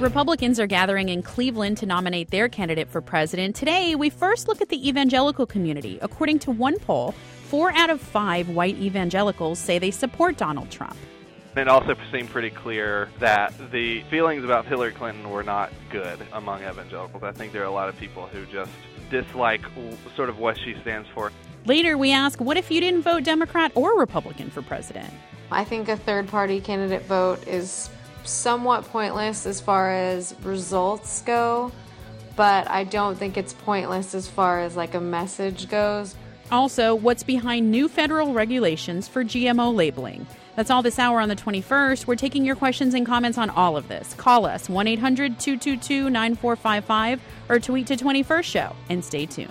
Republicans are gathering in Cleveland to nominate their candidate for president. Today, we first look at the evangelical community. According to one poll, 4 out of 5 white evangelicals say they support Donald Trump. It also seemed pretty clear that the feelings about Hillary Clinton were not good among evangelicals. I think there are a lot of people who just dislike sort of what she stands for. Later, we ask, what if you didn't vote Democrat or Republican for president? I think a third-party candidate vote is somewhat pointless as far as results go, but I don't think it's pointless as far as like a message goes. Also, what's behind new federal regulations for GMO labeling? That's all this hour on the 21st. We're taking your questions and comments on all of this. Call us 1-800-222-9455 or tweet to 21st Show and stay tuned.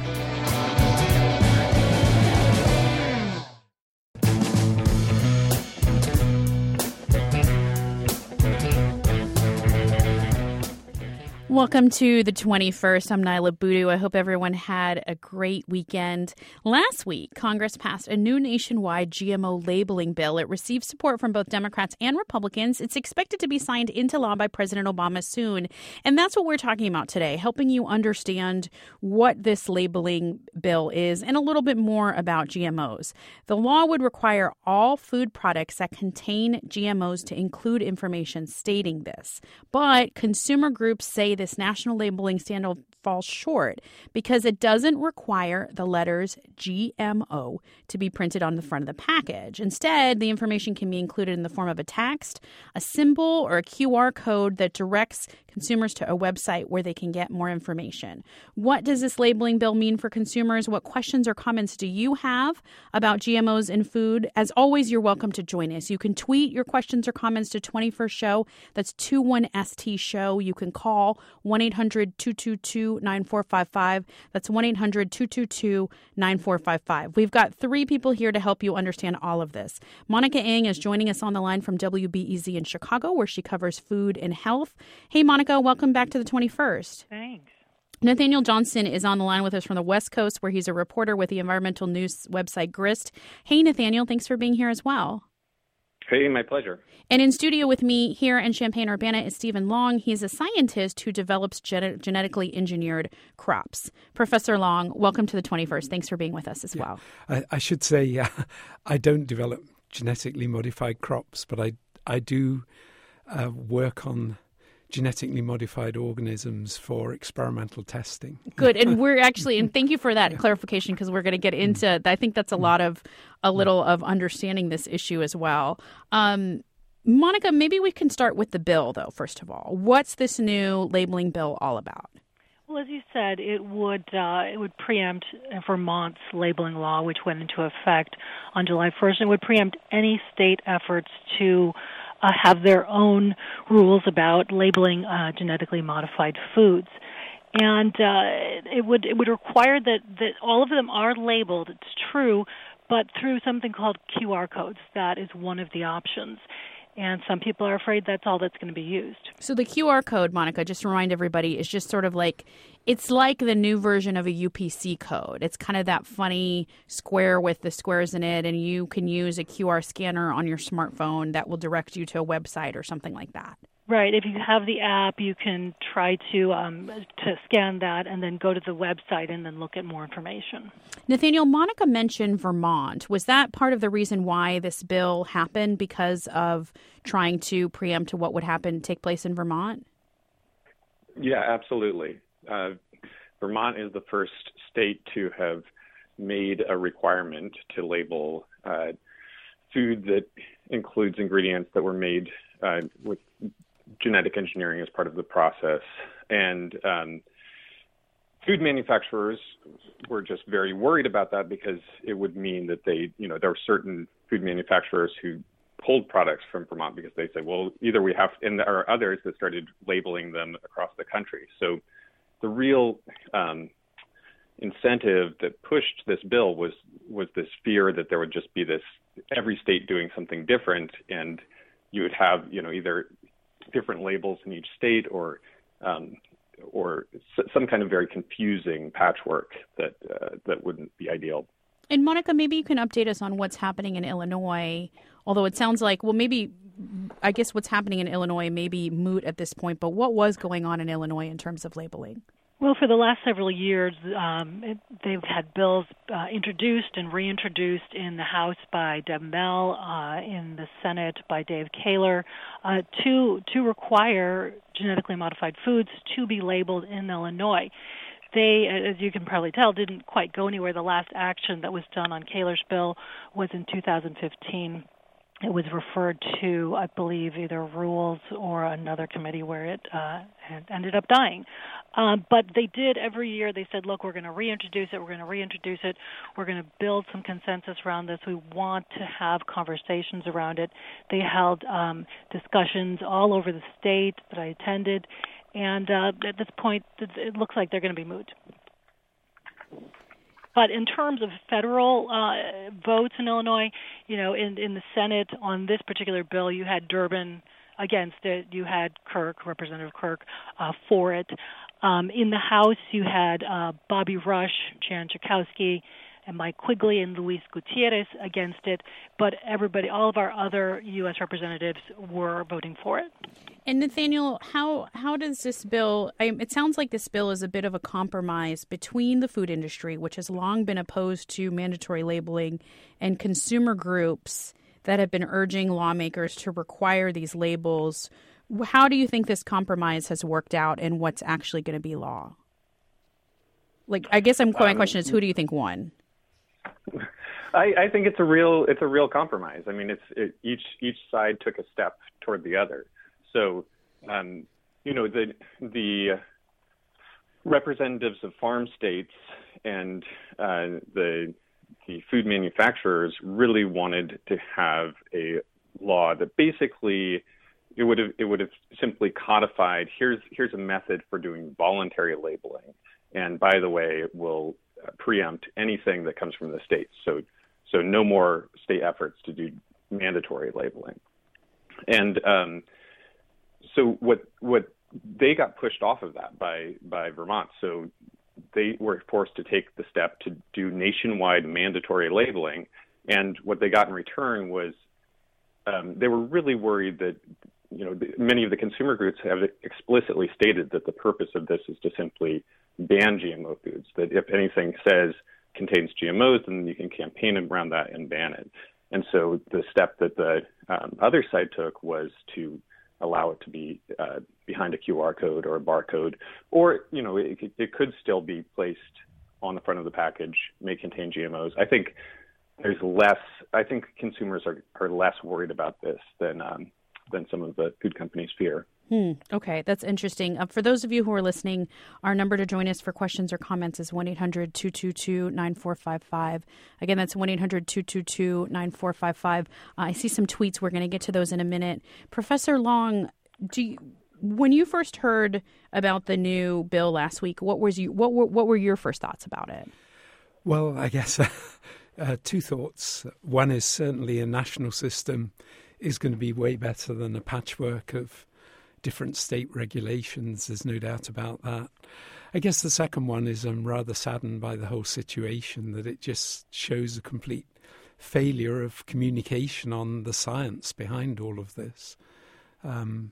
Welcome to the 21st. I'm Nyla Boodoo. I hope everyone had a great weekend. Last week, Congress passed a new nationwide GMO labeling bill. It received support from both Democrats and Republicans. It's expected to be signed into law by President Obama soon. And that's what we're talking about today, helping you understand what this labeling bill is and a little bit more about GMOs. The law would require all food products that contain GMOs to include information stating this. But consumer groups say this national labeling standard falls short because it doesn't require the letters GMO to be printed on the front of the package. Instead, the information can be included in the form of a text, a symbol, or a QR code that directs consumers to a website where they can get more information. What does this labeling bill mean for consumers? What questions or comments do you have about GMOs in food? As always, you're welcome to join us. You can tweet your questions or comments to 21st Show. That's 21ST Show. You can call 1-800-222-9455. That's 1-800-222-9455. We've got 3 people here to help you understand all of this. Monica Eng is joining us on the line from WBEZ in Chicago, where she covers food and health. Hey, Monica, welcome back to the 21st. Thanks. Nathaniel Johnson is on the line with us from the West Coast, where he's a reporter with the environmental news website Grist. Hey, Nathaniel, thanks for being here as well. Hey, my pleasure. And in studio with me here in Champaign-Urbana is Stephen Long. He's a scientist who develops genetically engineered crops. Professor Long, welcome to the 21st. Thanks for being with us as well. I should say I don't develop genetically modified crops, but I do work on genetically modified organisms for experimental testing. Good. And we're actually, and thank you for that clarification, because we're going to get into, I think that's a little of understanding this issue as well. Monica, maybe we can start with the bill, though, first of all. What's this new labeling bill all about? Well, as you said, it would preempt Vermont's labeling law, which went into effect on July 1st. It would preempt any state efforts to have their own rules about labeling genetically modified foods. And it would require that all of them are labeled, it's true, but through something called QR codes. That is one of the options. And some people are afraid that's all that's going to be used. So the QR code, Monica, just to remind everybody, is just sort of like, it's like the new version of a UPC code. It's kind of that funny square with the squares in it, and you can use a QR scanner on your smartphone that will direct you to a website or something like that. Right. If you have the app, you can try to scan that and then go to the website and then look at more information. Nathaniel, Monica mentioned Vermont. Was that part of the reason why this bill happened, because of trying to preempt what would take place in Vermont? Yeah, absolutely. Vermont is the first state to have made a requirement to label food that includes ingredients that were made with genetic engineering as part of the process. And food manufacturers were just very worried about that, because it would mean that there were certain food manufacturers who pulled products from Vermont because they said, well, either we have, and there are others that started labeling them across the country. So the real incentive that pushed this bill was this fear that there would just be this, every state doing something different, and you would have, either different labels in each state or some kind of very confusing patchwork that wouldn't be ideal. And Monica, maybe you can update us on what's happening in Illinois, although it sounds like, well, maybe I guess what's happening in Illinois may be moot at this point, but what was going on in Illinois in terms of labeling? Well, for the last several years, they've had bills introduced and reintroduced in the House by Deb Mell, in the Senate by Dave Kaler, to require genetically modified foods to be labeled in Illinois. They, as you can probably tell, didn't quite go anywhere. The last action that was done on Kaler's bill was in 2015. It was referred to, I believe, either Rules or another committee where it ended up dying. But they did every year. They said, look, we're going to reintroduce it. We're going to reintroduce it. We're going to build some consensus around this. We want to have conversations around it. They held discussions all over the state that I attended. And at this point, it looks like they're going to be moot. But in terms of federal votes in Illinois, in the Senate on this particular bill, you had Durbin against it. You had Kirk, Representative Kirk, for it. In the House, you had Bobby Rush, Jan Schakowsky, and Mike Quigley and Luis Gutierrez against it. But all of our other U.S. representatives were voting for it. And Nathaniel, how does this bill, it sounds like this bill is a bit of a compromise between the food industry, which has long been opposed to mandatory labeling, and consumer groups that have been urging lawmakers to require these labels. How do you think this compromise has worked out, and what's actually going to be law? I guess my question is, who do you think won? I think it's a real compromise. I mean, each side took a step toward the other. So, the representatives of farm states and the food manufacturers really wanted to have a law that basically it would have simply codified. Here's a method for doing voluntary labeling, and by the way, it will preempt anything that comes from the states. So no more state efforts to do mandatory labeling. And so what they got pushed off of that by Vermont. So they were forced to take the step to do nationwide mandatory labeling. And what they got in return was they were really worried that, many of the consumer groups have explicitly stated that the purpose of this is to simply ban GMO foods, that if anything says contains GMOs, then you can campaign around that and ban it. And so the step that the other side took was to allow it to be behind a QR code or a barcode, or, it could still be placed on the front of the package, may contain GMOs. I think consumers are less worried about this than some of the food companies fear. Okay, that's interesting. For those of you who are listening, our number to join us for questions or comments is 1-800-222-9455. Again, that's 1-800-222-9455. I see some tweets. We're going to get to those in a minute. Professor Long, when you first heard about the new bill last week, what were your first thoughts about it? Well, I guess two thoughts. One is certainly a national system is going to be way better than a patchwork of different state regulations. There's no doubt about that. I guess the second one is I'm rather saddened by the whole situation, that it just shows a complete failure of communication on the science behind all of this. In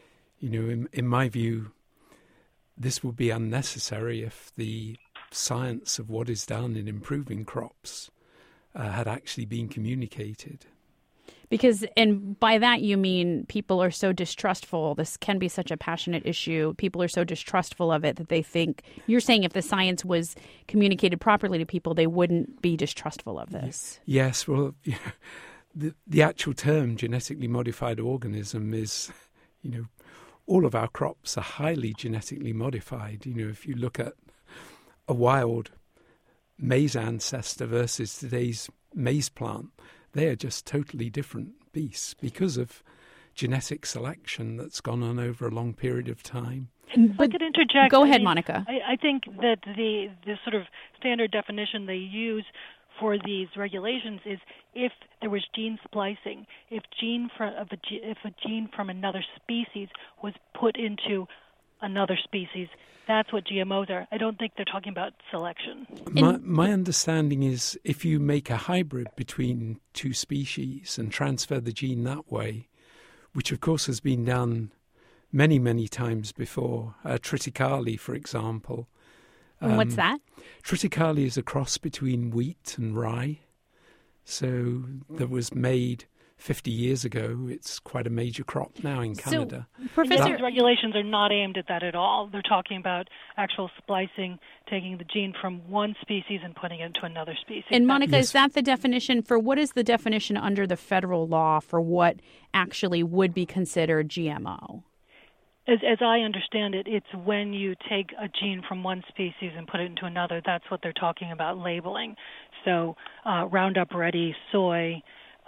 my view, this would be unnecessary if the science of what is done in improving crops had actually been communicated. Because, and by that you mean people are so distrustful. This can be such a passionate issue. People are so distrustful of it that they think, you're saying if the science was communicated properly to people, they wouldn't be distrustful of this. Yes, well, the actual term genetically modified organism is, all of our crops are highly genetically modified. If you look at a wild maize ancestor versus today's maize plant, they are just totally different beasts because of genetic selection that's gone on over a long period of time. If I could interject. Go ahead, Monica. I think that the sort of standard definition they use for these regulations is if there was gene splicing, if a gene from another species was put into another species, that's what GMOs are. I don't think they're talking about selection. My understanding is if you make a hybrid between two species and transfer the gene that way, which of course has been done many, many times before. Triticale, for example. And what's that? Triticale is a cross between wheat and rye. So that was made 50 years ago. It's quite a major crop now in Canada. So, Professor, these regulations are not aimed at that at all. They're talking about actual splicing, taking the gene from one species and putting it into another species. And Monica, Yes. is that the definition for what is the definition under the federal law for what actually would be considered GMO? As I understand it, it's when you take a gene from one species and put it into another. That's what they're talking about labeling. So Roundup Ready soy,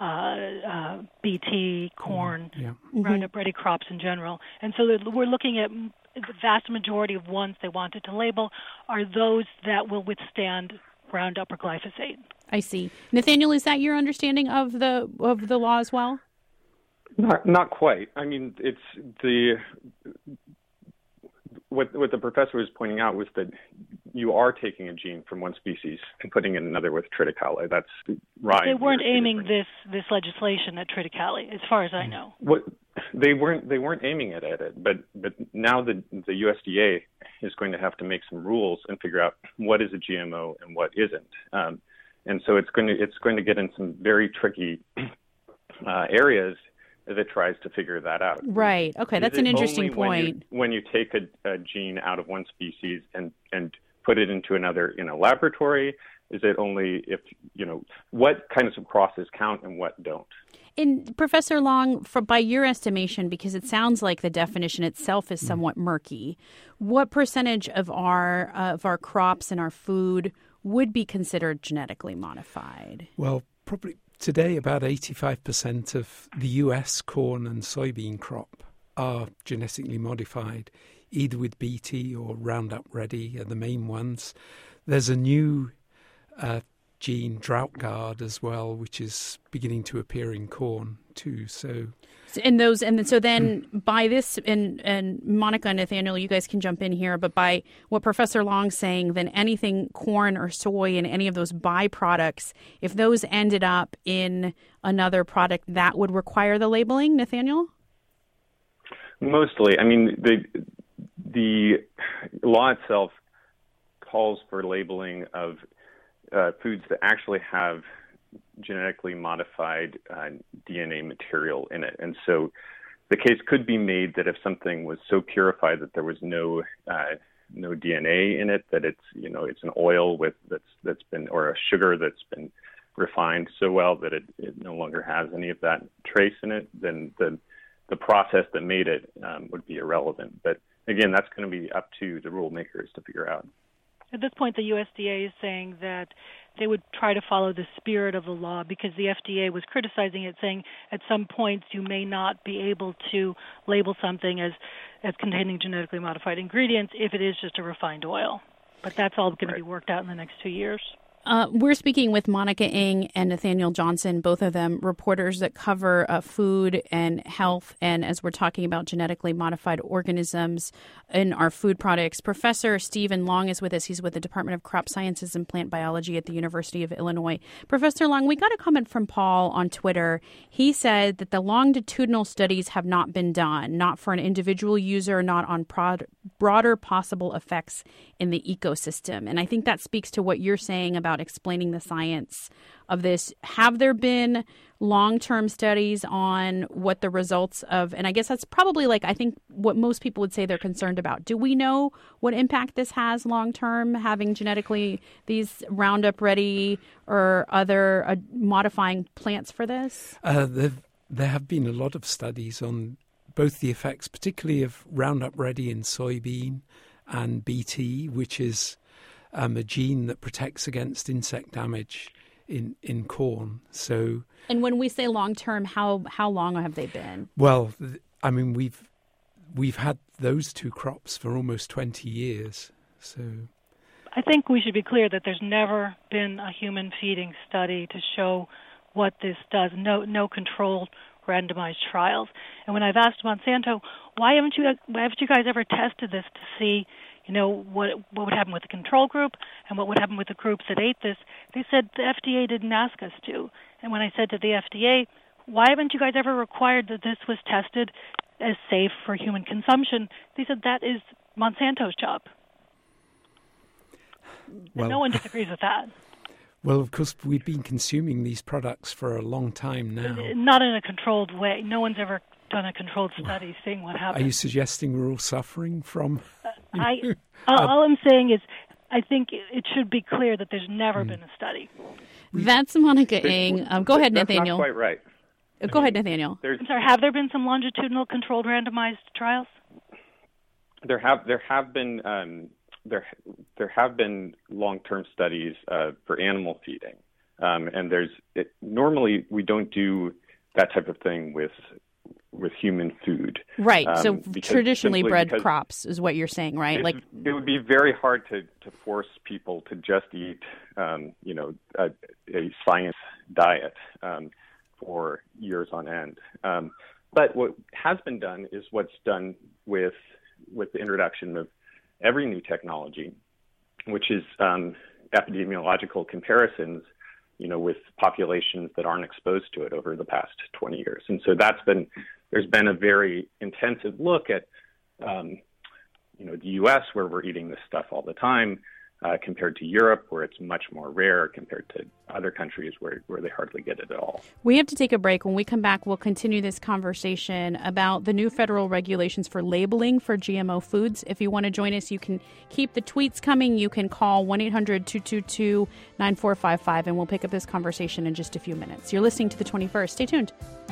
BT, corn, Roundup Ready crops in general. And so we're looking at the vast majority of ones they wanted to label are those that will withstand Roundup or glyphosate. I see. Nathaniel, is that your understanding of the law as well? Not quite. I mean, it's what the professor was pointing out was that you are taking a gene from one species and putting it in another with triticale. That's rye. They weren't aiming this legislation at triticale, as far as I know. What they weren't aiming it at it, but now the USDA is going to have to make some rules and figure out what is a GMO and what isn't. And so it's going to get in some very tricky areas that tries to figure that out. Right. Okay, that's an interesting point. When you take a gene out of one species and put it into another in a laboratory, is it only if, what kinds of crosses count and what don't? And Professor Long, by your estimation, because it sounds like the definition itself is somewhat murky, what percentage of our crops and our food would be considered genetically modified? Well, probably today about 85% of the U.S. corn and soybean crop are genetically modified, either with BT or Roundup Ready are the main ones. There's a new gene, Drought Guard, as well, which is beginning to appear in corn too. So then by this, and Monica and Nathaniel, you guys can jump in here, but by what Professor Long's saying, then anything corn or soy and any of those byproducts, if those ended up in another product, that would require the labeling, Nathaniel? Mostly. I mean, the law itself calls for labeling of foods that actually have genetically modified DNA material in it. And so the case could be made that if something was so purified that there was no DNA in it, that it's an oil that's been, or a sugar that's been refined so well that it no longer has any of that trace in it, then the process that made it would be irrelevant. But again, that's going to be up to the rule makers to figure out. At this point, the USDA is saying that they would try to follow the spirit of the law because the FDA was criticizing it, saying at some points you may not be able to label something as containing genetically modified ingredients if it is just a refined oil. But that's all going to be worked out in the next 2 years. We're speaking with Monica Ng and Nathaniel Johnson, both of them reporters that cover food and health, and as we're talking about genetically modified organisms in our food products. Professor Stephen Long is with us. He's with the Department of Crop Sciences and Plant Biology at the University of Illinois. Professor Long, we got a comment from Paul on Twitter. He said that the longitudinal studies have not been done, not for an individual user, not on broader possible effects in the ecosystem. And I think that speaks to what you're saying about explaining the science of this. Have there been long-term studies on what the results of, and I guess that's probably I think what most people would say they're concerned about. Do we know what impact this has long-term, having genetically these Roundup Ready or other modifying plants for this? There have been a lot of studies on both the effects, particularly of Roundup Ready in soybean and BT, which is a gene that protects against insect damage in corn. So, and when we say long term, how long have they been? Well, I mean we've had those two crops for almost 20 years. So, I think we should be clear that there's never been a human feeding study to show what this does. No controlled randomized trials. And when I've asked Monsanto, why haven't you guys ever tested this to see, what would happen with the control group and what would happen with the groups that ate this? They said the FDA didn't ask us to. And when I said to the FDA, why haven't you guys ever required that this was tested as safe for human consumption? They said that is Monsanto's job. Well, no one disagrees with that. Well, of course, we've been consuming these products for a long time now. Not in a controlled way. No one's ever done a controlled study seeing what happens. Are you suggesting we're all suffering from... all I'm saying is I think it should be clear that there's never been a study. That's Monica Ng. Go ahead, Nathaniel. That's not quite right. Go ahead, Nathaniel. I'm sorry, have there been some longitudinal controlled randomized trials? There have been long-term studies for animal feeding, and normally we don't do that type of thing with human food. Right. So traditionally bred crops is what you're saying, right? It would be very hard to force people to just eat, a science diet for years on end. But what has been done is what's done with the introduction of every new technology, which is epidemiological comparisons, with populations that aren't exposed to it over the past 20 years. And so there's been a very intensive look at, the U.S., where we're eating this stuff all the time, compared to Europe, where it's much more rare, compared to other countries where they hardly get it at all. We have to take a break. When we come back, we'll continue this conversation about the new federal regulations for labeling for GMO foods. If you want to join us, you can keep the tweets coming. You can call 1-800-222-9455, and we'll pick up this conversation in just a few minutes. You're listening to The 21st. Stay tuned.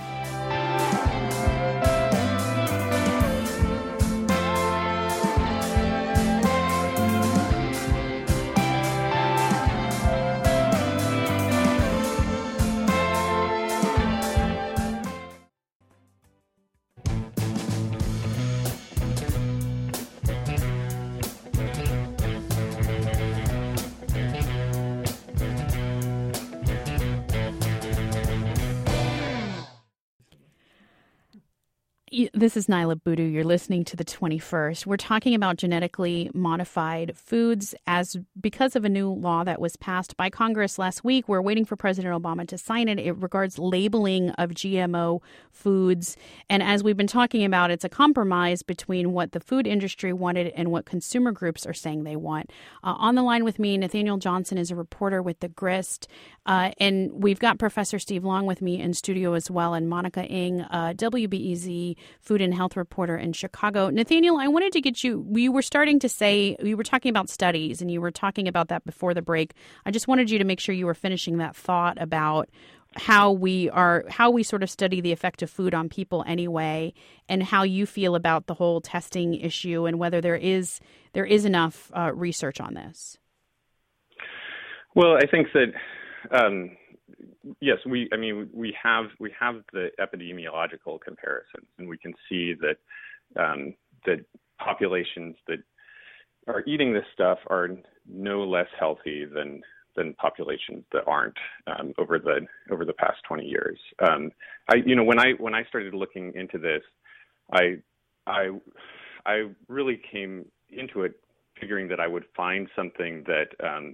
This is Nyla Boodoo. You're listening to The 21st. We're talking about genetically modified foods because of a new law that was passed by Congress last week. We're waiting for President Obama to sign it. It regards labeling of GMO foods. And as we've been talking about, it's a compromise between what the food industry wanted and what consumer groups are saying they want. On the line with me, Nathaniel Johnson is a reporter with The Grist. And we've got Professor Steve Long with me in studio as well, and Monica Ng, WBEZ food and health reporter in Chicago. Nathaniel, I wanted to get you were starting to say, you were talking about studies, and you were talking about that before the break. I just wanted you to make sure you were finishing that thought about how we sort of study the effect of food on people anyway, and how you feel about the whole testing issue and whether there is enough research on this. Well, I think that yes, we have the epidemiological comparisons, and we can see that that populations that are eating this stuff are no less healthy than populations that aren't over the past 20 years. When I started looking into this, I really came into it figuring that I would find something that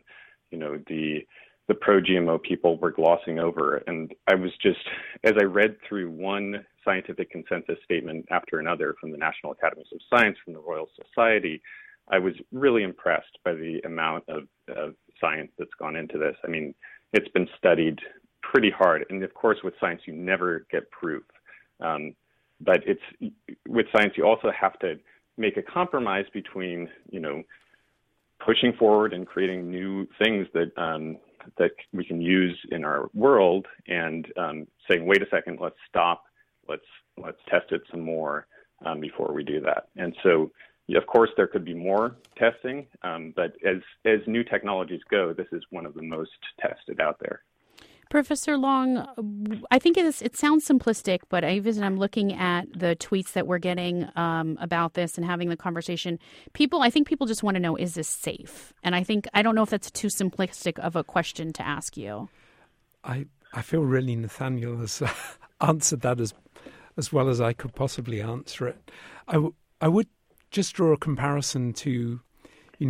the pro-GMO people were glossing over. And I was just, as I read through one scientific consensus statement after another from the National Academies of Science, from the Royal Society, I was really impressed by the amount of science that's gone into this. I mean, it's been studied pretty hard. And of course, with science, you never get proof. But with science, you also have to make a compromise between, pushing forward and creating new things that we can use in our world, and saying, wait a second, let's stop, let's test it some more before we do that. And so, of course, there could be more testing, but as new technologies go, this is one of the most tested out there. Professor Long, I think it sounds simplistic, but I'm looking at the tweets that we're getting about this and having the conversation. I think people just want to know, is this safe? And I don't know if that's too simplistic of a question to ask you. I feel really Nathaniel has answered that as well as I could possibly answer it. I would just draw a comparison to,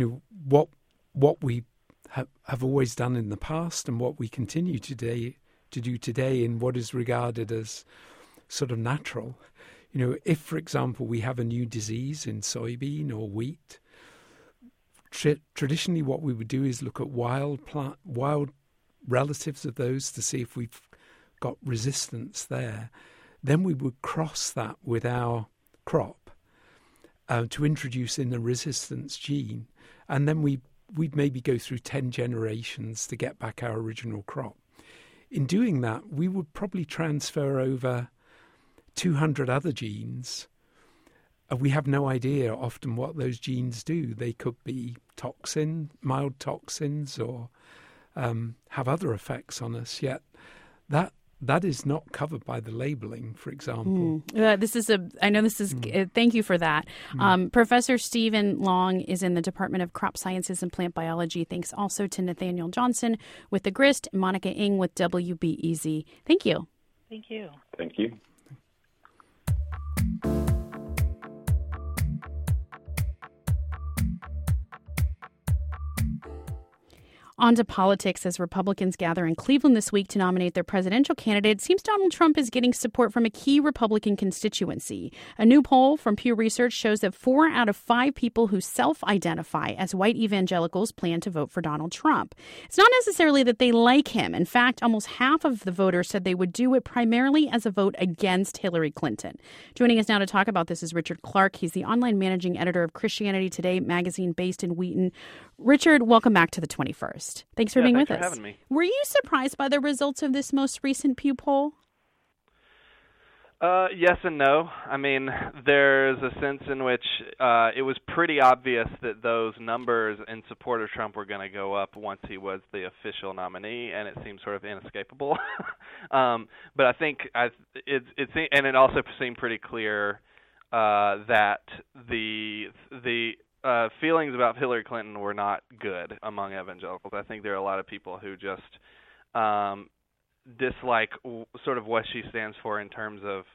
what we have always done in the past and what we continue to to do today in what is regarded as sort of natural. If, for example, we have a new disease in soybean or wheat, traditionally what we would do is look at wild relatives of those to see if we've got resistance there. Then we would cross that with our crop to introduce in the resistance gene, and then we'd maybe go through 10 generations to get back our original crop. In doing that, we would probably transfer over 200 other genes. We have no idea often what those genes do. They could be mild toxins, or have other effects on us, yet that is not covered by the labeling, for example. Thank you for that. Professor Stephen Long is in the Department of Crop Sciences and Plant Biology. Thanks also to Nathaniel Johnson with the GRIST, Monica Ng with WBEZ. Thank you. Thank you. Thank you. On to politics. As Republicans gather in Cleveland this week to nominate their presidential candidate, it seems Donald Trump is getting support from a key Republican constituency. A new poll from Pew Research shows that 4 out of 5 people who self-identify as white evangelicals plan to vote for Donald Trump. It's not necessarily that they like him. In fact, almost half of the voters said they would do it primarily as a vote against Hillary Clinton. Joining us now to talk about this is Richard Clark. He's the online managing editor of Christianity Today magazine based in Wheaton. Richard, welcome back to the 21st. Thanks for being with us. Thanks for having me. Were you surprised by the results of this most recent Pew poll? Yes and no. I mean, there's a sense in which it was pretty obvious that those numbers in support of Trump were going to go up once he was the official nominee, and it seemed sort of inescapable. But I think it also seemed pretty clear that the feelings about Hillary Clinton were not good among evangelicals. I think there are a lot of people who just dislike sort of what she stands for in terms of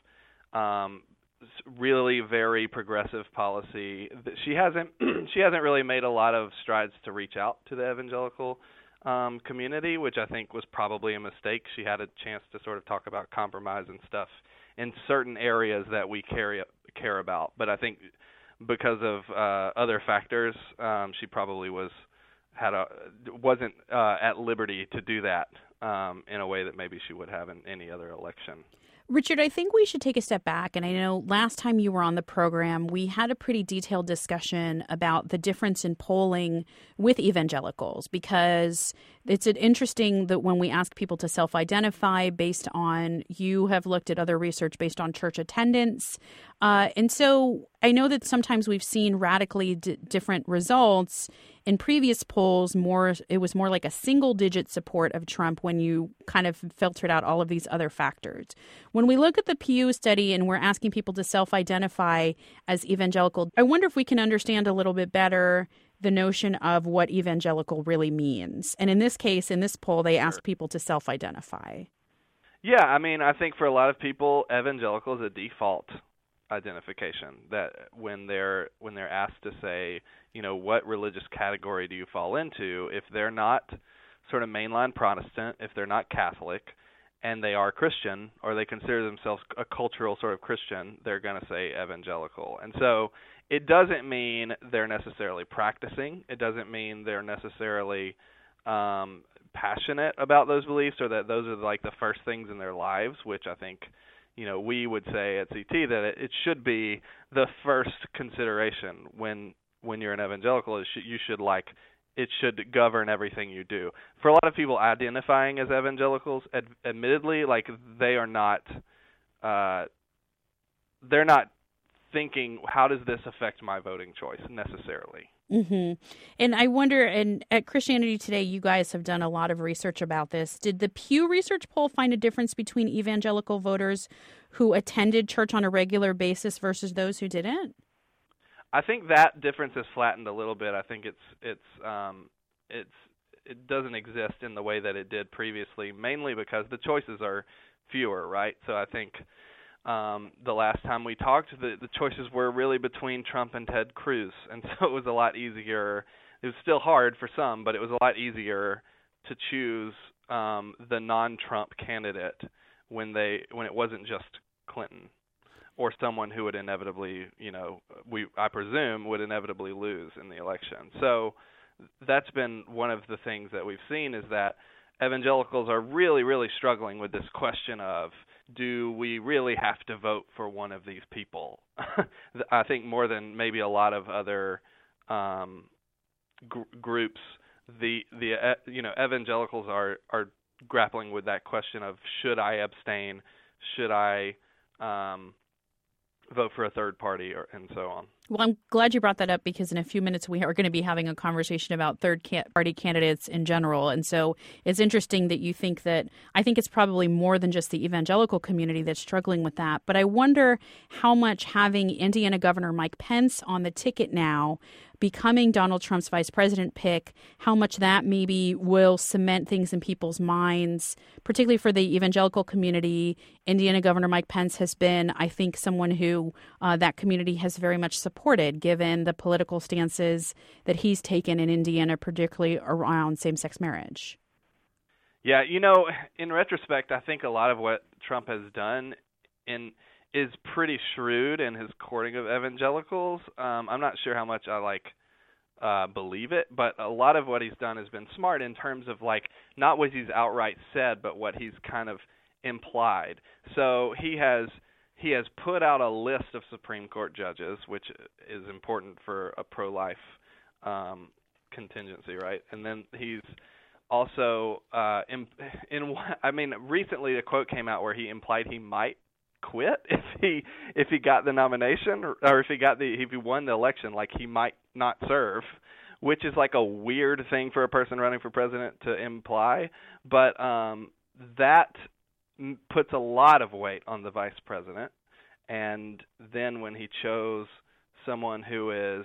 really very progressive policy. She hasn't really made a lot of strides to reach out to the evangelical community, which I think was probably a mistake. She had a chance to sort of talk about compromise and stuff in certain areas that we care about, but I think because of other factors, she probably wasn't at liberty to do that in a way that maybe she would have in any other election. Richard, I think we should take a step back. And I know last time you were on the program, we had a pretty detailed discussion about the difference in polling with evangelicals, because it's interesting that when we ask people to self-identify based on, you have looked at other research based on church attendance. And so I know that sometimes we've seen radically different results. In previous polls, it was more like a single-digit support of Trump when you kind of filtered out all of these other factors. When we look at the Pew study and we're asking people to self-identify as evangelical, I wonder if we can understand a little bit better the notion of what evangelical really means. And in this case, in this poll, they asked people to self-identify. Yeah, I mean, I think for a lot of people, evangelical is a default identification, that when they're asked to say, what religious category do you fall into, if they're not sort of mainline Protestant, if they're not Catholic, and they are Christian, or they consider themselves a cultural sort of Christian, they're going to say evangelical. And so it doesn't mean they're necessarily practicing. It doesn't mean they're necessarily passionate about those beliefs, or that those are like the first things in their lives, which I think we would say at CT that it should be the first consideration when you're an evangelical. It should govern everything you do. For a lot of people identifying as evangelicals, admittedly, they're not thinking, how does this affect my voting choice necessarily? Mm-hmm. And I wonder, and at Christianity Today, you guys have done a lot of research about this. Did the Pew Research poll find a difference between evangelical voters who attended church on a regular basis versus those who didn't? I think that difference has flattened a little bit. I think it doesn't exist in the way that it did previously, mainly because the choices are fewer, right? So I think the last time we talked, the choices were really between Trump and Ted Cruz, and so it was a lot easier. It was still hard for some, but it was a lot easier to choose the non-Trump candidate when it wasn't just Clinton or someone who would inevitably, I presume, would inevitably lose in the election. So that's been one of the things that we've seen, is that evangelicals are really, really struggling with this question of, do we really have to vote for one of these people? I think more than maybe a lot of other groups, the evangelicals are grappling with that question of, should I abstain? Should I vote for a third party, and so on? Well, I'm glad you brought that up, because in a few minutes we are going to be having a conversation about third-party candidates in general. And so it's interesting that you think that – I think it's probably more than just the evangelical community that's struggling with that. But I wonder how much having Indiana Governor Mike Pence on the ticket now, becoming Donald Trump's vice president pick, how much that maybe will cement things in people's minds, particularly for the evangelical community. Indiana Governor Mike Pence has been, I think, someone who that community has very much supported, given the political stances that he's taken in Indiana, particularly around same-sex marriage. Yeah, in retrospect, I think a lot of what Trump has done is pretty shrewd in his courting of evangelicals. I'm not sure how much I believe it, but a lot of what he's done has been smart in terms of not what he's outright said, but what he's kind of implied. So he has put out a list of Supreme Court judges, which is important for a pro-life contingency, right? And then he's also recently the quote came out where he implied he might quit if he got the nomination, or if he won the election, he might not serve, which is a weird thing for a person running for president to imply, but that puts a lot of weight on the vice president. And then when he chose someone who is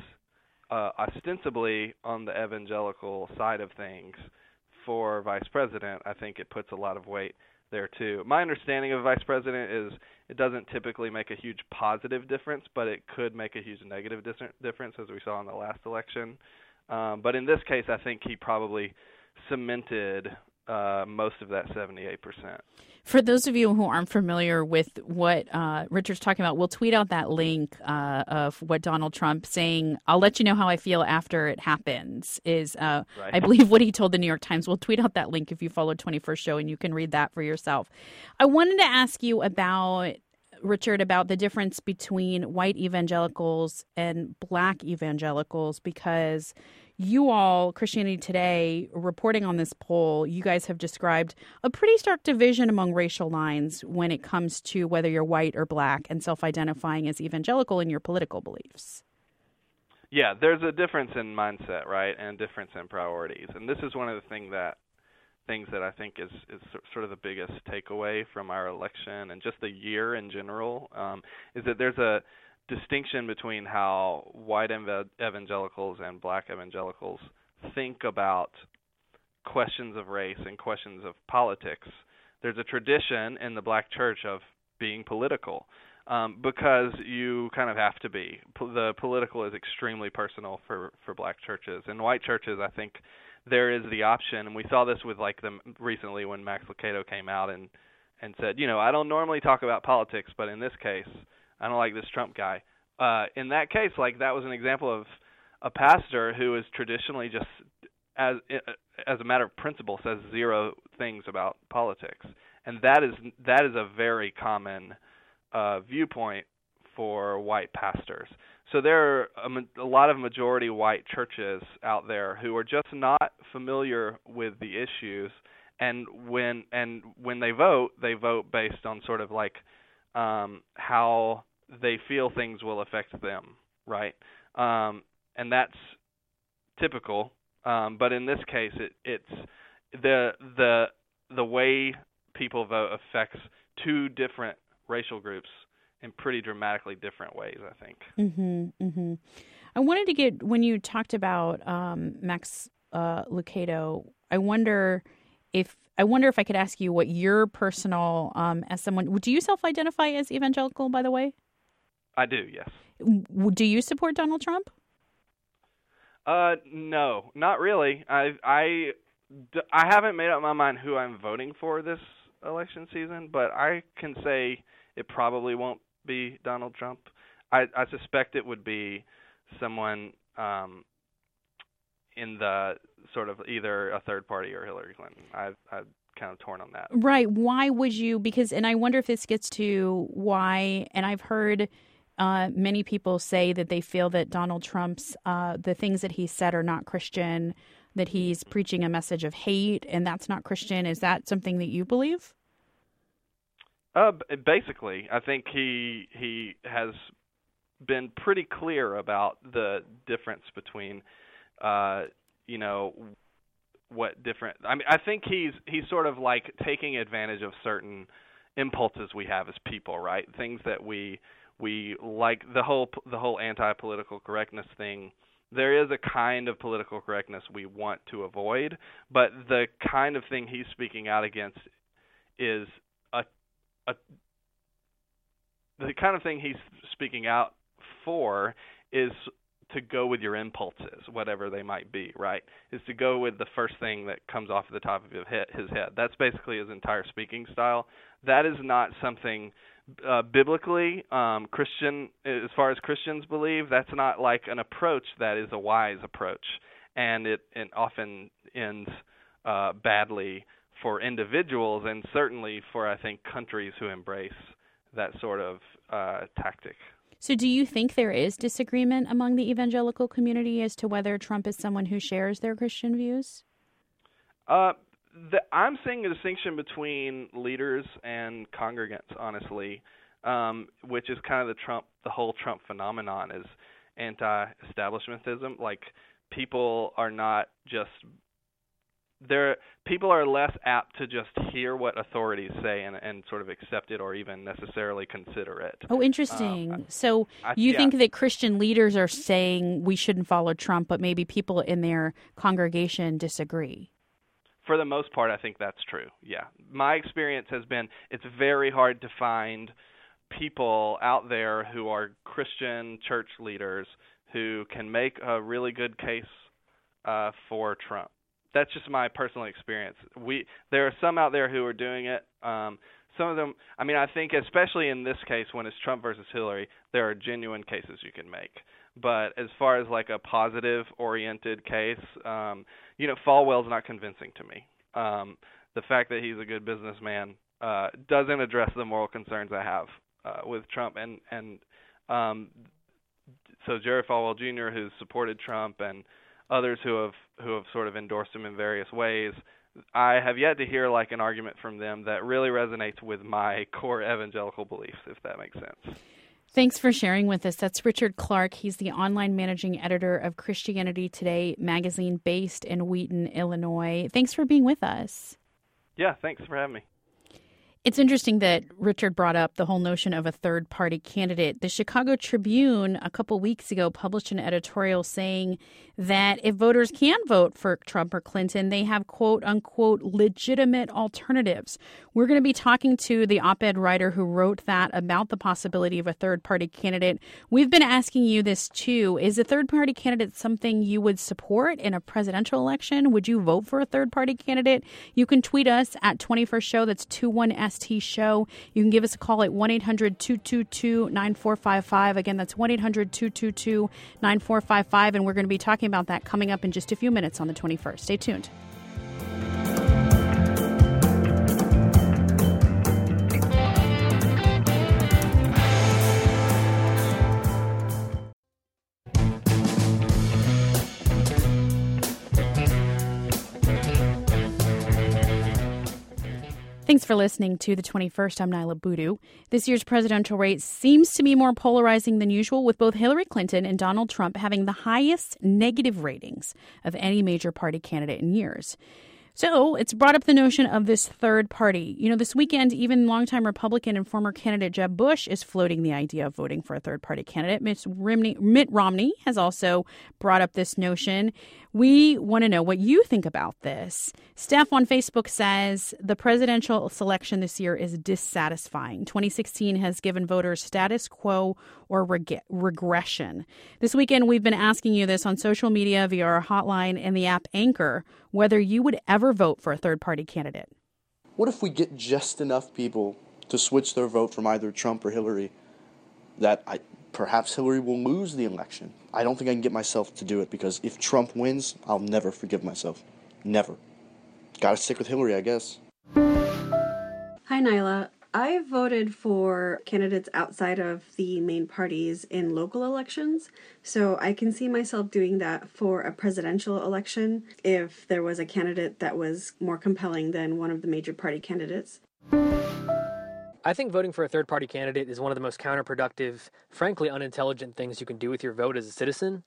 ostensibly on the evangelical side of things for vice president, I think it puts a lot of weight there too. My understanding of vice president is it doesn't typically make a huge positive difference, but it could make a huge negative difference, as we saw in the last election. But in this case, I think he probably cemented most of that 78%. For those of you who aren't familiar with what Richard's talking about, we'll tweet out that link of what Donald Trump saying, "I'll let you know how I feel after it happens," is, right. I believe, what he told the New York Times. We'll tweet out that link if you follow 21st Show, and you can read that for yourself. I wanted to ask you about, Richard, about the difference between white evangelicals and black evangelicals, because you all, Christianity Today, reporting on this poll, you guys have described a pretty stark division among racial lines when it comes to whether you're white or black and self-identifying as evangelical in your political beliefs. Yeah, there's a difference in mindset, right, and a difference in priorities. And this is one of the things that I think is sort of the biggest takeaway from our election and just the year in general, is that there's a distinction between how white evangelicals and black evangelicals think about questions of race and questions of politics. There's a tradition in the black church of being political, because you kind of have to be. The political is extremely personal for black churches. In white churches, I think there is the option, and we saw this with recently when Max Lucado came out and said, I don't normally talk about politics, but in this case, I don't like this Trump guy. In that case, that was an example of a pastor who is traditionally just, as a matter of principle, says zero things about politics, and that is a very common viewpoint for white pastors. So there are a lot of majority white churches out there who are just not familiar with the issues, and when they vote based on sort of how they feel things will affect them, right? And that's typical. But in this case, it's the way people vote affects two different racial groups in pretty dramatically different ways, I think. Mm-hmm, mm-hmm. I wanted to get, when you talked about Max Lucado, I wonder if I could ask you what your personal, as someone, do you self-identify as evangelical, by the way? I do, yes. Do you support Donald Trump? No, not really. I I haven't made up my mind who I'm voting for this election season, but I can say it probably won't be Donald Trump. I suspect it would be someone in the sort of either a third party or Hillary Clinton. I've kind of torn on that. Right. Why would you? Because, and I wonder if this gets to why, and I've heard many people say that they feel that Donald Trump's, the things that he said are not Christian, that he's preaching a message of hate, and that's not Christian. Is that something that you believe? Basically, I think he has been pretty clear about the difference between, what different. I mean, I think he's sort of like taking advantage of certain impulses we have as people, right? Things that we like, the whole anti-political correctness thing. There is a kind of political correctness we want to avoid, but the kind of thing he's speaking out against is the kind of thing he's speaking out for is to go with your impulses, whatever they might be, right? Is to go with the first thing that comes off the top of his head. That's basically his entire speaking style. That is not something biblically Christian, as far as Christians believe. That's not like an approach that is a wise approach, and it often ends badly for individuals and certainly for, I think, countries who embrace that sort of tactic. So do you think there is disagreement among the evangelical community as to whether Trump is someone who shares their Christian views? I'm seeing a distinction between leaders and congregants, honestly, which is kind of the whole Trump phenomenon is anti-establishmentism. Like, people are not just people are less apt to just hear what authorities say and sort of accept it or even necessarily consider it. Oh, interesting. So you think that Christian leaders are saying we shouldn't follow Trump, but maybe people in their congregation disagree? For the most part, I think that's true, yeah. My experience has been it's very hard to find people out there who are Christian church leaders who can make a really good case for Trump. That's just my personal experience. There are some out there who are doing it. Some of them, I mean, I think especially in this case when it's Trump versus Hillary, there are genuine cases you can make. But as far as like a positive-oriented case, Falwell's not convincing to me. The fact that he's a good businessman doesn't address the moral concerns I have with Trump. And so Jerry Falwell Jr., who's supported Trump, and others who have sort of endorsed him in various ways, I have yet to hear like an argument from them that really resonates with my core evangelical beliefs, if that makes sense. Thanks for sharing with us. That's Richard Clark. He's the online managing editor of Christianity Today magazine based in Wheaton, Illinois. Thanks for being with us. Yeah, thanks for having me. It's interesting that Richard brought up the whole notion of a third-party candidate. The Chicago Tribune a couple weeks ago published an editorial saying that if voters can vote for Trump or Clinton, they have, quote-unquote, legitimate alternatives. We're going to be talking to the op-ed writer who wrote that about the possibility of a third-party candidate. We've been asking you this, too. Is a third-party candidate something you would support in a presidential election? Would you vote for a third-party candidate? You can tweet us at 21st Show. That's 21ST Show. You can give us a call at 1-800-222-9455. Again, that's 1-800-222-9455. And we're going to be talking about that coming up in just a few minutes on the 21st. Stay tuned. Thanks for listening to the 21st. I'm Nyla Boodoo. This year's presidential race seems to be more polarizing than usual, with both Hillary Clinton and Donald Trump having the highest negative ratings of any major party candidate in years. So it's brought up the notion of this third party. This weekend, even longtime Republican and former candidate Jeb Bush is floating the idea of voting for a third party candidate. Mitt Romney has also brought up this notion. We want to know what you think about this. Steph on Facebook says the presidential selection this year is dissatisfying. 2016 has given voters status quo or regression. This weekend, we've been asking you this on social media via our hotline and the app Anchor. whether you would ever vote for a third-party candidate. What if we get just enough people to switch their vote from either Trump or Hillary that perhaps Hillary will lose the election? I don't think I can get myself to do it, because if Trump wins, I'll never forgive myself. Never. Gotta stick with Hillary, I guess. Hi, Nyla. I voted for candidates outside of the main parties in local elections, so I can see myself doing that for a presidential election if there was a candidate that was more compelling than one of the major party candidates. I think voting for a third-party candidate is one of the most counterproductive, frankly unintelligent things you can do with your vote as a citizen.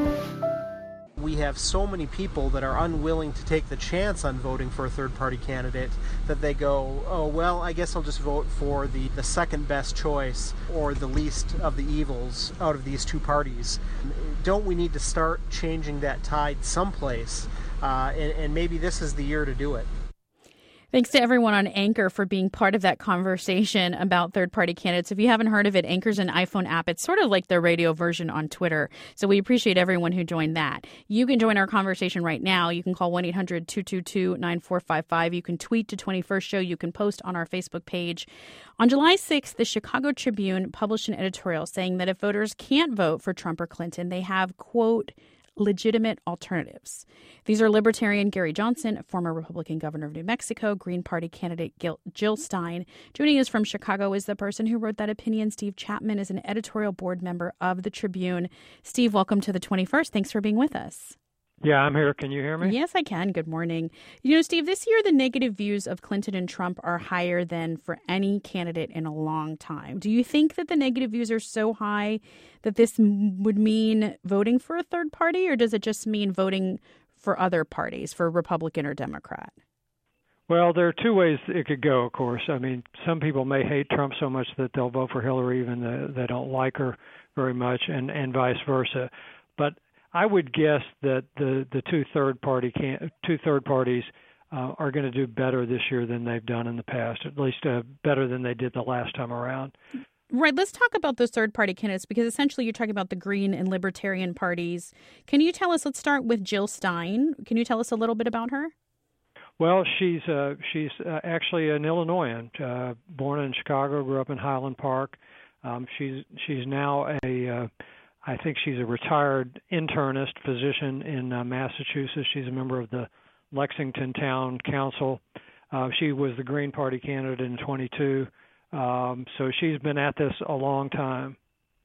We have so many people that are unwilling to take the chance on voting for a third-party candidate that they go, oh, well, I guess I'll just vote for the second best choice or the least of the evils out of these two parties. Don't we need to start changing that tide someplace? And maybe this is the year to do it. Thanks to everyone on Anchor for being part of that conversation about third-party candidates. If you haven't heard of it, Anchor's an iPhone app. It's sort of like the radio version on Twitter. So we appreciate everyone who joined that. You can join our conversation right now. You can call 1-800-222-9455. You can tweet to 21st Show. You can post on our Facebook page. On July 6th, the Chicago Tribune published an editorial saying that if voters can't vote for Trump or Clinton, they have, quote, legitimate alternatives. These are Libertarian Gary Johnson, former Republican governor of New Mexico, Green Party candidate Jill Stein. Joining us from Chicago is the person who wrote that opinion. Steve Chapman is an editorial board member of the Tribune. Steve, welcome to the 21st. Thanks for being with us. Yeah, I'm here. Can you hear me? Yes, I can. Good morning. You know, Steve, this year the negative views of Clinton and Trump are higher than for any candidate in a long time. Do you think that the negative views are so high that this would mean voting for a third party, or does it just mean voting for other parties, for Republican or Democrat? Well, there are two ways it could go, of course. I mean, some people may hate Trump so much that they'll vote for Hillary even though they don't like her very much, and vice versa. But I would guess that the two third parties are going to do better this year than they've done in the past, at least better than they did the last time around. Right. Let's talk about those third-party candidates, because essentially you're talking about the Green and Libertarian parties. Can you tell us, let's start with Jill Stein. Can you tell us a little bit about her? Well, she's actually an Illinoisan, born in Chicago, grew up in Highland Park. She's now I think she's a retired internist physician in Massachusetts. She's a member of the Lexington Town Council. She was the Green Party candidate in 22. So she's been at this a long time.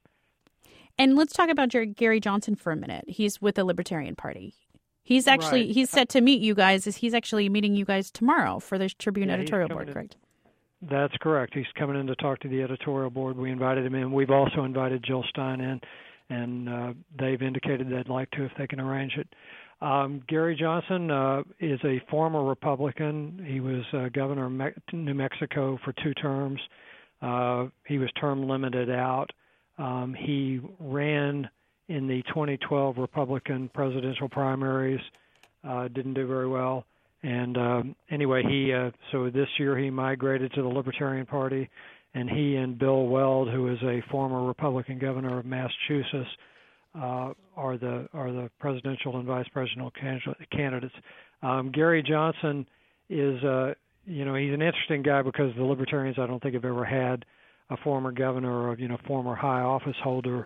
And let's talk about Gary Johnson for a minute. He's with the Libertarian Party. He's actually, right. He's set to meet you guys. He's actually meeting you guys tomorrow for the Tribune editorial board, correct? That's correct. He's coming in to talk to the editorial board. We invited him in. We've also invited Jill Stein in, and they've indicated they'd like to if they can arrange it. Gary Johnson is a former Republican. He was governor of New Mexico for 2 terms. He was term limited out. He ran in the 2012 Republican presidential primaries, didn't do very well. And anyway, so this year he migrated to the Libertarian Party, and he and Bill Weld, who is a former Republican governor of Massachusetts, are the presidential and vice presidential candidates. Gary Johnson is, he's an interesting guy because the Libertarians, I don't think, have ever had a former governor or former high office holder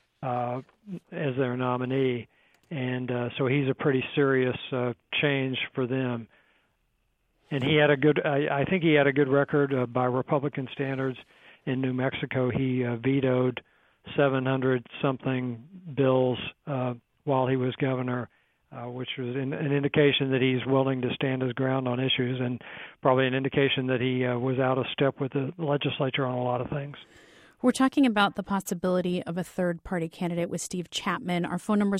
as their nominee, and so he's a pretty serious change for them. And he had I think he had a good record by Republican standards in New Mexico. He vetoed 700-something bills while he was governor, which was an indication that he's willing to stand his ground on issues, and probably an indication that he was out of step with the legislature on a lot of things. We're talking about the possibility of a third-party candidate with Steve Chapman. Our phone number is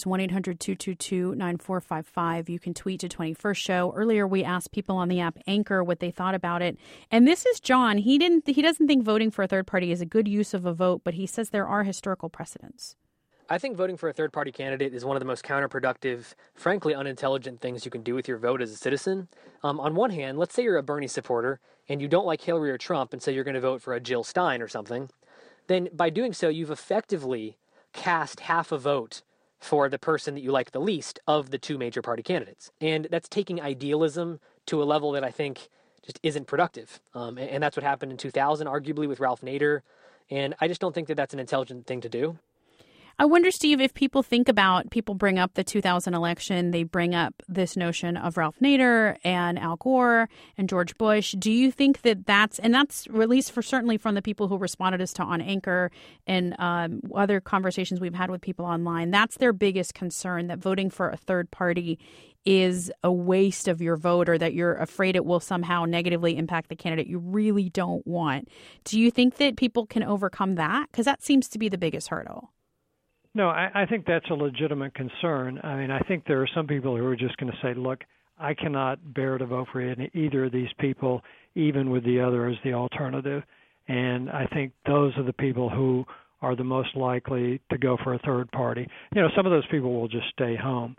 1-800-222-9455. You can tweet to 21st Show. Earlier, we asked people on the app Anchor what they thought about it. And this is John. He doesn't think voting for a third party is a good use of a vote, but he says there are historical precedents. I think voting for a third-party candidate is one of the most counterproductive, frankly unintelligent things you can do with your vote as a citizen. On one hand, let's say you're a Bernie supporter and you don't like Hillary or Trump, and so you're going to vote for a Jill Stein or something. Then by doing so, you've effectively cast half a vote for the person that you like the least of the two major party candidates. And that's taking idealism to a level that I think just isn't productive. And that's what happened in 2000, arguably, with Ralph Nader. And I just don't think that that's an intelligent thing to do. I wonder, Steve, if people bring up the 2000 election, they bring up this notion of Ralph Nader and Al Gore and George Bush. Do you think that's at least certainly from the people who responded us to on Anchor and other conversations we've had with people online, that's their biggest concern, that voting for a third party is a waste of your vote, or that you're afraid it will somehow negatively impact the candidate you really don't want. Do you think that people can overcome that? Because that seems to be the biggest hurdle. No, I think that's a legitimate concern. I mean, I think there are some people who are just going to say, look, I cannot bear to vote for either of these people, even with the other as the alternative. And I think those are the people who are the most likely to go for a third party. You know, some of those people will just stay home.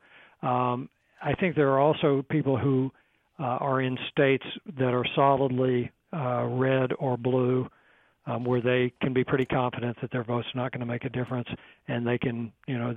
I think there are also people who are in states that are solidly red or blue, where they can be pretty confident that their vote's not going to make a difference, and they can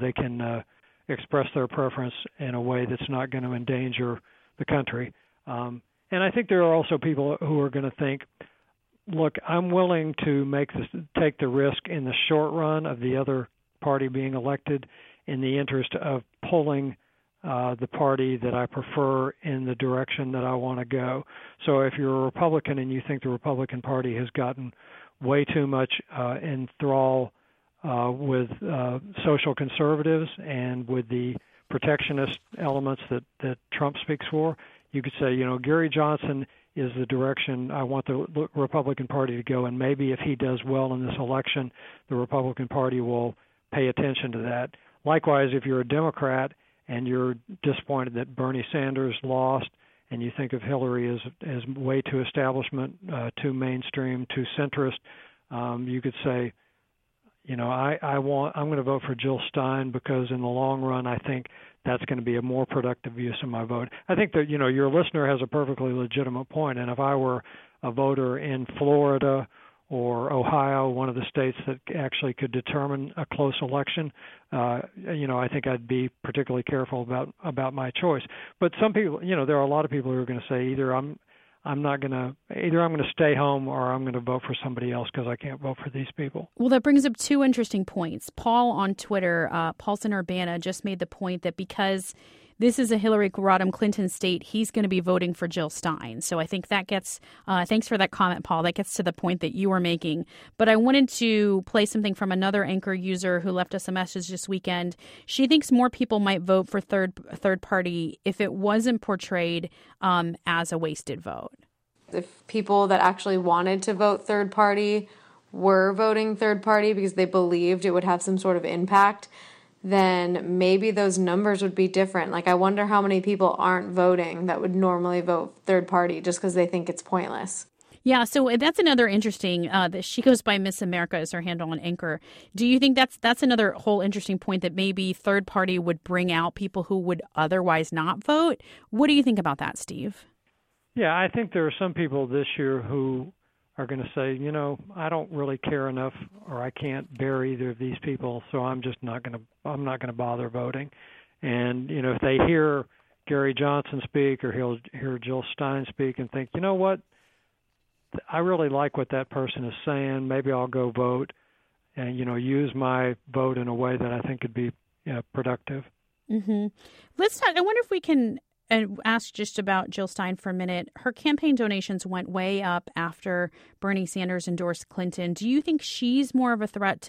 express their preference in a way that's not going to endanger the country. And I think there are also people who are going to think, look, I'm willing to take the risk in the short run of the other party being elected in the interest of pulling the party that I prefer in the direction that I want to go. So if you're a Republican and you think the Republican Party has gotten way too much in thrall with social conservatives and with the protectionist elements that Trump speaks for, you could say, Gary Johnson is the direction I want the Republican Party to go, and maybe if he does well in this election, the Republican Party will pay attention to that. Likewise, if you're a Democrat and you're disappointed that Bernie Sanders lost, and you think of Hillary as way too establishment, too mainstream, too centrist, you could say, I'm going to vote for Jill Stein because in the long run, I think that's going to be a more productive use of my vote. I think that, your listener has a perfectly legitimate point, and if I were a voter in Florida or Ohio, one of the states that actually could determine a close election, I think I'd be particularly careful about my choice. But some people, there are a lot of people who are going to say either I'm going to stay home or I'm going to vote for somebody else because I can't vote for these people. Well, that brings up two interesting points. Paul on Twitter, Paulson Urbana, just made the point that because this is a Hillary Rodham Clinton state, he's going to be voting for Jill Stein. So I think that gets, thanks for that comment, Paul. That gets to the point that you were making. But I wanted to play something from another Anchor user who left us a message this weekend. She thinks more people might vote for third party if it wasn't portrayed as a wasted vote. If people that actually wanted to vote third party were voting third party because they believed it would have some sort of impact, then maybe those numbers would be different. Like, I wonder how many people aren't voting that would normally vote third party just because they think it's pointless. Yeah, so that's another interesting, that she goes by Miss America as her handle on Anchor. Do you think that's another whole interesting point, that maybe third party would bring out people who would otherwise not vote? What do you think about that, Steve? Yeah, I think there are some people this year who are going to say, I don't really care enough, or I can't bear either of these people, so I'm not going to bother voting. And if they hear Gary Johnson speak or hear Jill Stein speak and think, what, I really like what that person is saying, maybe I'll go vote, and use my vote in a way that I think could be productive. Mm-hmm. Let's talk. I wonder if we can ask just about Jill Stein for a minute. Her campaign donations went way up after Bernie Sanders endorsed Clinton. Do you think she's more of a threat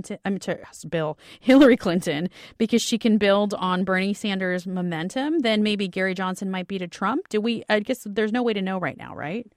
to Hillary Clinton because she can build on Bernie Sanders' momentum than maybe Gary Johnson might be to Trump? I guess there's no way to know right now, right?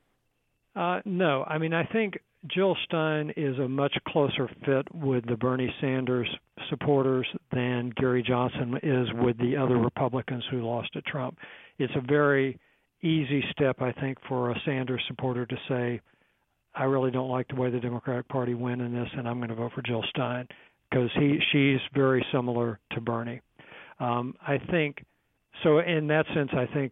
No. I mean, I think Jill Stein is a much closer fit with the Bernie Sanders supporters than Gary Johnson is with the other Republicans who lost to Trump. It's a very easy step, I think, for a Sanders supporter to say, I really don't like the way the Democratic Party went in this, and I'm going to vote for Jill Stein, because she's very similar to Bernie. I think, so in that sense, I think,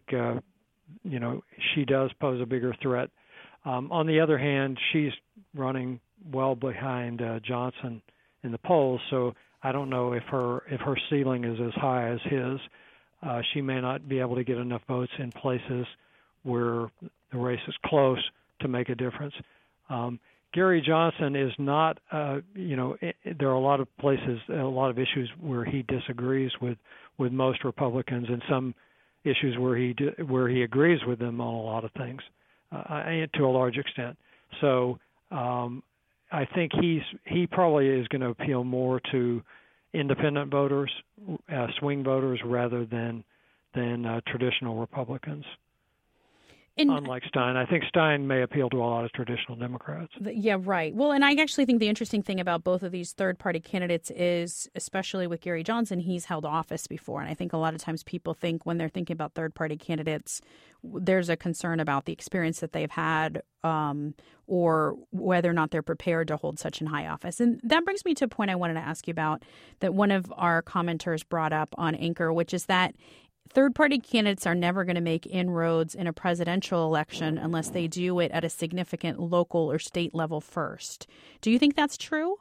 she does pose a bigger threat. On the other hand, she's running well behind Johnson in the polls, so I don't know if her ceiling is as high as his. She may not be able to get enough votes in places where the race is close to make a difference. Gary Johnson is not, there are a lot of places, a lot of issues where he disagrees with most Republicans, and some issues where he agrees with them on a lot of things, to a large extent. So I think he probably is going to appeal more to independent voters, swing voters, rather than traditional Republicans. Unlike Stein, I think Stein may appeal to a lot of traditional Democrats. Yeah, right. Well, and I actually think the interesting thing about both of these third-party candidates is, especially with Gary Johnson, he's held office before. And I think a lot of times people think when they're thinking about third-party candidates, there's a concern about the experience that they've had or whether or not they're prepared to hold such a high office. And that brings me to a point I wanted to ask you about that one of our commenters brought up on Anchor, which is that third-party candidates are never going to make inroads in a presidential election unless they do it at a significant local or state level first. Do you think that's true?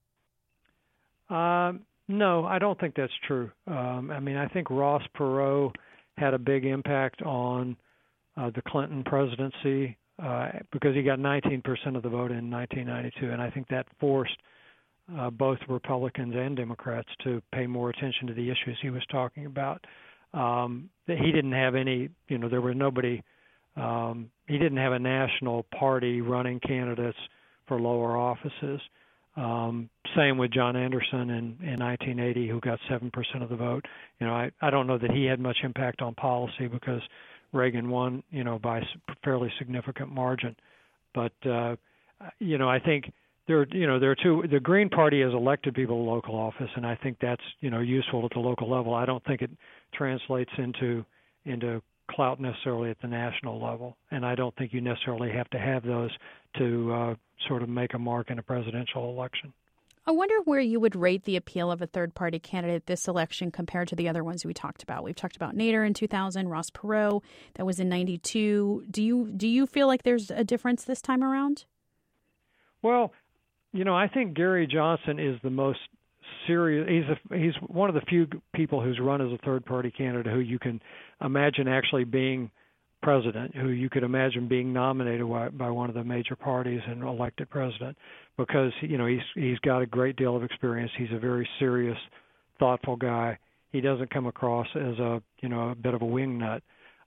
No, I don't think that's true. I think Ross Perot had a big impact on the Clinton presidency because he got 19% of the vote in 1992, and I think that forced both Republicans and Democrats to pay more attention to the issues he was talking about. He didn't have any, there was nobody, he didn't have a national party running candidates for lower offices. Same with John Anderson in 1980, who got 7% of the vote. I don't know that he had much impact on policy because Reagan won, by a fairly significant margin. But, I think there are two. The Green Party has elected people to local office, and I think that's useful at the local level. I don't think it translates into clout necessarily at the national level, and I don't think you necessarily have to have those to sort of make a mark in a presidential election. I wonder where you would rate the appeal of a third-party candidate this election compared to the other ones we talked about. We've talked about Nader in 2000, Ross Perot, that was in 92. Do you feel like there's a difference this time around? Well, I think Gary Johnson is the most serious. He's one of the few people who's run as a third-party candidate who you can imagine actually being president, who you could imagine being nominated by one of the major parties and elected president, because he's got a great deal of experience. He's a very serious, thoughtful guy. He doesn't come across as a bit of a wingnut.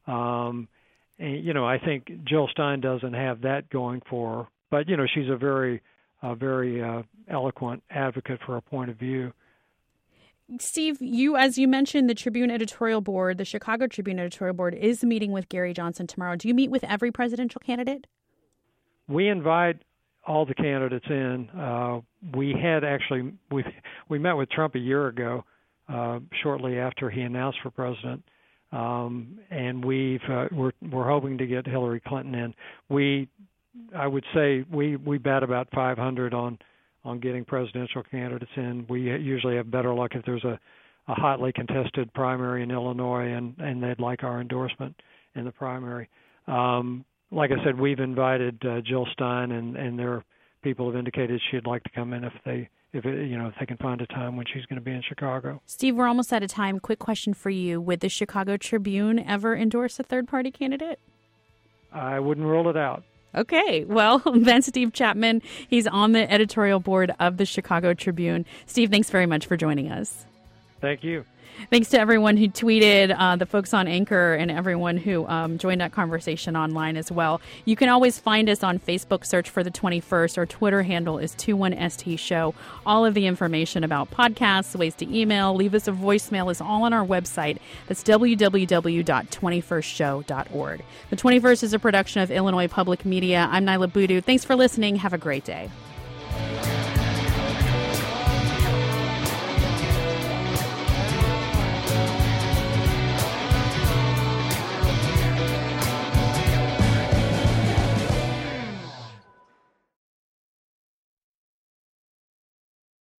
I think Jill Stein doesn't have that going for her, but she's a very eloquent advocate for a point of view. Steve, as you mentioned, the Tribune editorial board, the Chicago Tribune editorial board, is meeting with Gary Johnson tomorrow. Do you meet with every presidential candidate? We invite all the candidates in. We met with Trump a year ago, shortly after he announced for president, and we're hoping to get Hillary Clinton in. I would say we bat about 500 on getting presidential candidates in. We usually have better luck if there's a hotly contested primary in Illinois and they'd like our endorsement in the primary. Like I said, we've invited Jill Stein, and their people have indicated she'd like to come in if they can find a time when she's going to be in Chicago. Steve, we're almost out of time. Quick question for you. Would the Chicago Tribune ever endorse a third-party candidate? I wouldn't rule it out. Okay, well, that's Steve Chapman. He's on the editorial board of the Chicago Tribune. Steve, thanks very much for joining us. Thank you. Thanks to everyone who tweeted, the folks on Anchor, and everyone who joined that conversation online as well. You can always find us on Facebook, search for The 21st. Our Twitter handle is 21ST Show. All of the information about podcasts, ways to email, leave us a voicemail is all on our website. That's www.21stshow.org. The 21st is a production of Illinois Public Media. I'm Nyla Boodoo. Thanks for listening. Have a great day.